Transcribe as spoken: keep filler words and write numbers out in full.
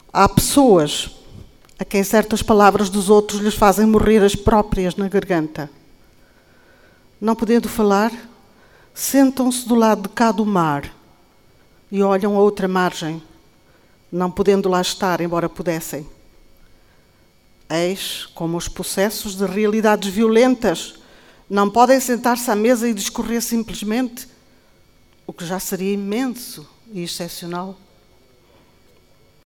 Há pessoas a quem certas palavras dos outros lhes fazem morrer as próprias na garganta. Não podendo falar, sentam-se do lado de cá do mar e olham a outra margem, não podendo lá estar, embora pudessem. Eis como os possessos de realidades violentas não podem sentar-se à mesa e discorrer simplesmente, o que já seria imenso e excepcional.